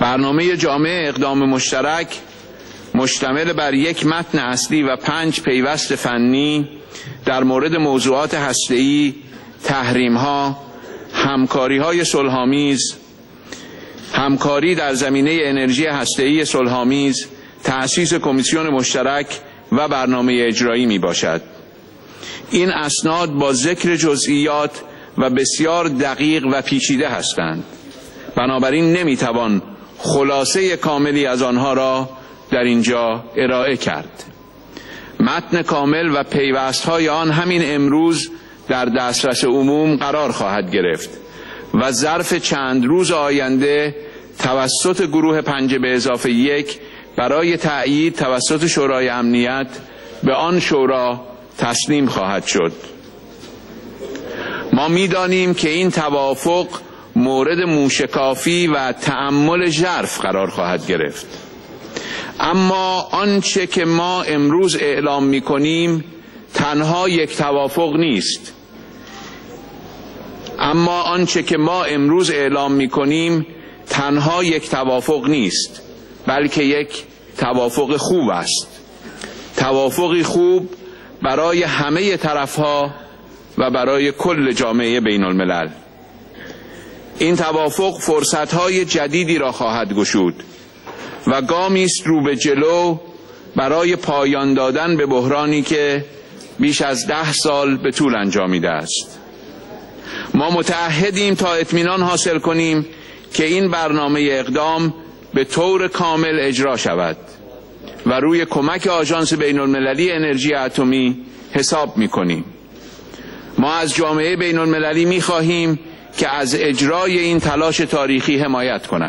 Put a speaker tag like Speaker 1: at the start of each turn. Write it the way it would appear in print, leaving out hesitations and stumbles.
Speaker 1: برنامه جامع اقدام مشترک مشتمل بر یک متن اصلی و 5 پیوست فنی در مورد موضوعات هسته‌ای، تحریم‌ها، همکاری‌های صلح‌آمیز، همکاری در زمینه انرژی هسته‌ای صلح‌آمیز، تأسیس کمیسیون مشترک و برنامه اجرایی می باشد. این اسناد با ذکر جزئیات و بسیار دقیق و پیچیده هستند. بنابراین نمیتوان خلاصه کاملی از آنها را در اینجا ارائه کرد. متن کامل و پیوست‌های آن همین امروز در دسترس عموم قرار خواهد گرفت و ظرف چند روز آینده توسط گروه 5+1 برای تأیید توسط شورای امنیت به آن شورا تسلیم خواهد شد. ما می‌دانیم که این توافق مورد موشکافی و تأمل ژرف قرار خواهد گرفت. اما آنچه که ما امروز اعلام می‌کنیم تنها یک توافق نیست. بلکه یک توافق خوب است. توافقی خوب برای همه طرف‌ها و برای کل جامعه بین الملل. این توافق فرصت‌های جدیدی را خواهد گشود و گامی است رو به جلو برای پایان دادن به بحرانی که بیش از 10 سال به طول انجامیده است. ما متعهدیم تا اطمینان حاصل کنیم که این برنامه اقدام به طور کامل اجرا شود و روی کمک آژانس بین المللی انرژی اتمی حساب می‌کنیم. ما از جامعه بین المللی می‌خواهیم که از اجرای این تلاش تاریخی حمایت کند.